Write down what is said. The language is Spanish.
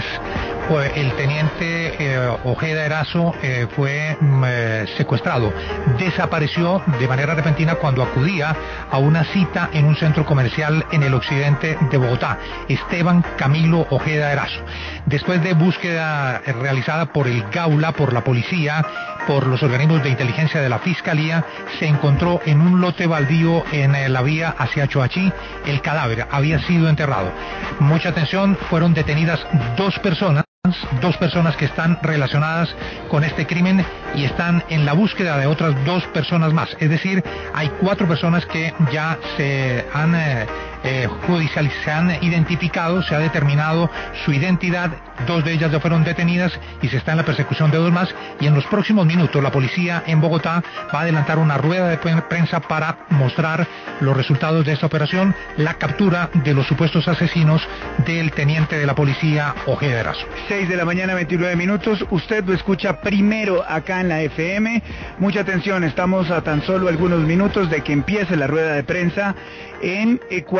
el teniente Ojeda Erazo fue secuestrado. Desapareció de manera repentina cuando acudía a una cita en un centro comercial en el occidente de Bogotá. Esteban Camilo Ojeda Erazo. Después de búsqueda realizada por el Gaula, por la policía, por los organismos de inteligencia de la Fiscalía, se encontró en un lote baldío en la vía hacia Choachí. El cadáver había sido enterrado. Mucha atención, fueron detenidas dos personas que están relacionadas con este crimen y están en la búsqueda de otras dos personas más. Es decir, hay 4 personas que ya se han se han identificado, se ha determinado su identidad, 2 de ellas ya fueron detenidas y se está en la persecución de 2 más, y en los próximos minutos la policía en Bogotá va a adelantar una rueda de prensa para mostrar los resultados de esta operación, la captura de los supuestos asesinos del teniente de la policía Ojeda Erazo. 6 de la mañana, 29 minutos, usted lo escucha primero acá en la FM. Mucha atención, estamos a tan solo algunos minutos de que empiece la rueda de prensa en Ecuador.